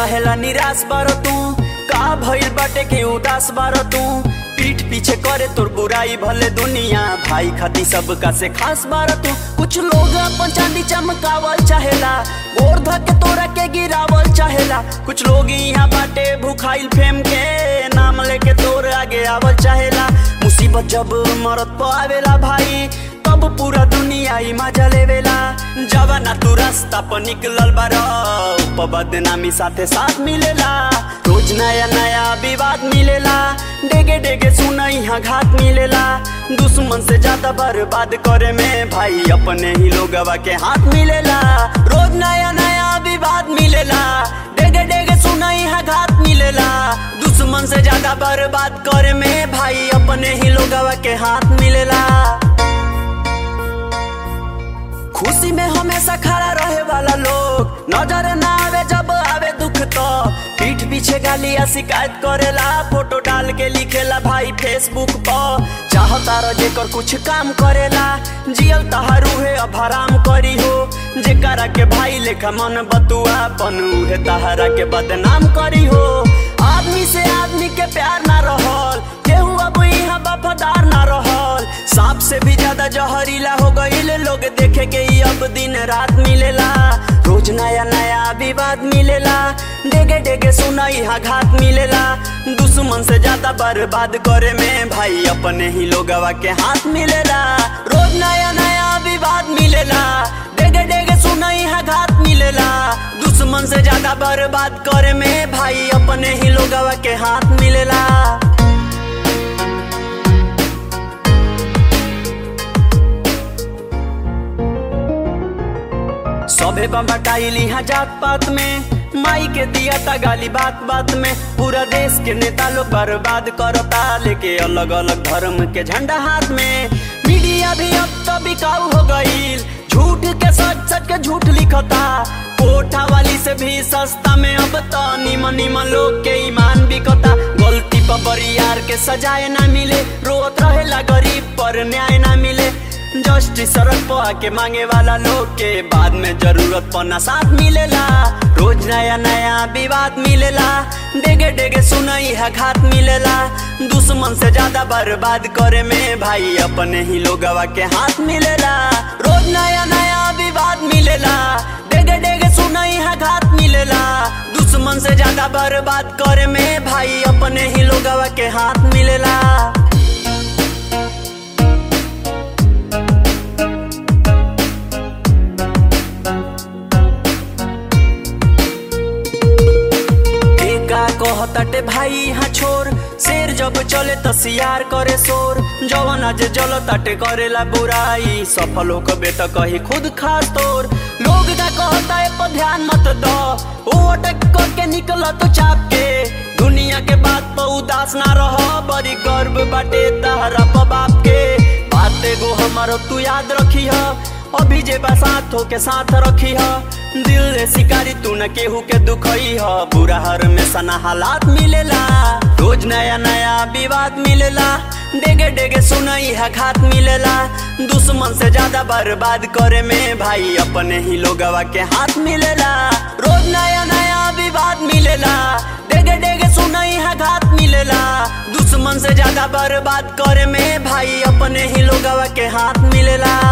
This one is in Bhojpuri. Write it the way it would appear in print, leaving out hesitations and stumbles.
रहेला निराश बारो तू, का भइल बाटे के उदास बारो तू। पीठ पीछे करे तोर बुराई भले दुनिया, भाई खाती सबका से खास बारो तू। कुछ लोग अपन चांदी चमकावल चाहेला, गोर धके तोरा के गिरावल चाहेला। कुछ लोग यहाँ बाटे भूखाइल फेम के, नाम लेके तोर आगे आवल चाहेला। मुसीबत जब मरत पे आवेला भाई, तब पूरा दुनिया ही मजा लेवेला। जवाना तू रास्ता पर निकलल बारो, बदनामी साथे साथ मिलेला। रोज नया नया विवाद मिलेला, डेगे डेगे सुना यहाँ घात मिलेला। दुश्मन से ज्यादा बर्बाद करे में भाई अपने ही लोगवा के हाथ मिलेला। रोज नया नया विवाद मिलेला, डेगे डेगे सुना यहाँ घात मिलेला। दुश्मन से ज्यादा बर्बाद करे में भाई अपने ही लोगवा के हाथ मिलेला। खुशी में हमेशा खड़ा रहे वाला लोग, नजर ना आवे जब आवे दुख तो। पीठ पीछे गालियां शिकायत करेला, फोटो डाल के लिखेला भाई फेसबुक पर। चाहता रह जेकर कुछ काम करेला, जियल तहारू है अब हराम करी हो। जेकरा के भाई लेखा मन बतुआ पन, उहे तहरा के बदनाम करी हो। आदमी से आदमी के प्यार ना रहल, केहू अब यहाँ वफादार ना रहल। सांप से भी ज्यादा जहरीला हो गईल, लोग देखे के ही अब दिन रात मिलेला। रोज नया नया विवाद मिलेला, डेगे डेगे सुना यहाँ घात मिलेला। दुश्मन से ज्यादा बर्बाद करे में भाई अपने ही लोगवा के हाथ मिलेला। रोज नया नया विवाद मिलेला, डेगे डेगे सुना यहाँ घात मिलेला। दुश्मन से ज्यादा बर्बाद करे में भाई अपने ही लोगवा के हाथ मिलेला। सभे बटाइल यहाँ जात पात में, माई के दिया था गाली बात बात में। पूरा देश के नेता लोग बर्बाद करता, लेके अलग अलग धर्म के झंडा हाथ में। मीडिया भी अब तो बिकाऊ हो गईल, झूठ के सच सच के झूठ लिखता। कोठा वाली से भी सस्ता में अब तो निमन निमन लोग के ईमान बिकता। गलती पर बरियार के सजाए ना मिले, रोत रहेला गरीब पर न्याय ना मिले। जस्टिस सड़क पर आके मांगे वाला लोग के बाद में जरूरत पना साथ मिलेला। रोज नया नया विवाद मिलेला, डेगे डेगे सुनई है घात मिलेला। दुश्मन से ज्यादा बर्बाद करे में भाई अपने ही लोगवा के हाथ मिलेला। रोज नया नया विवाद मिलेला, डेगे डेगे सुनई है घात मिलेला। दुश्मन से ज्यादा बर्बाद करे में भाई अपने ही लोगवा के हाथ मिलेला। कहताटे भाई यहाँ छोर, शेर जब चले तो सियार करे शोर। जवन आज जलताटे करेला बुराई, सफल हो कबे तो कही खुद खास तोर। लोग का कहता है पर ध्यान मत दो, वो अटक करके निकला तो चाप के। दुनिया के बात पर उदास ना रहो, बड़ी गर्व बाटे तहरा बाप के। बात एगो हमारो तू याद रखी है, अभी जे साथ हो के साथ रखी है। दिल रे शिकारी तू न केहू के दुखई है, बुरा हर में सना हालात मिलेला। रोज नया नया विवाद मिलेला, डेगे डेगे सुनई है घात मिलेला। दुश्मन से ज्यादा बर्बाद करे में भाई अपने ही लोगवा के हाथ मिलेला। रोज नया नया विवाद मिलेला, डेगे डेगे सुनई है घात मिलेला। दुश्मन से ज्यादा बर्बाद करे में भाई अपने ही लोगवा के हाथ मिलेला।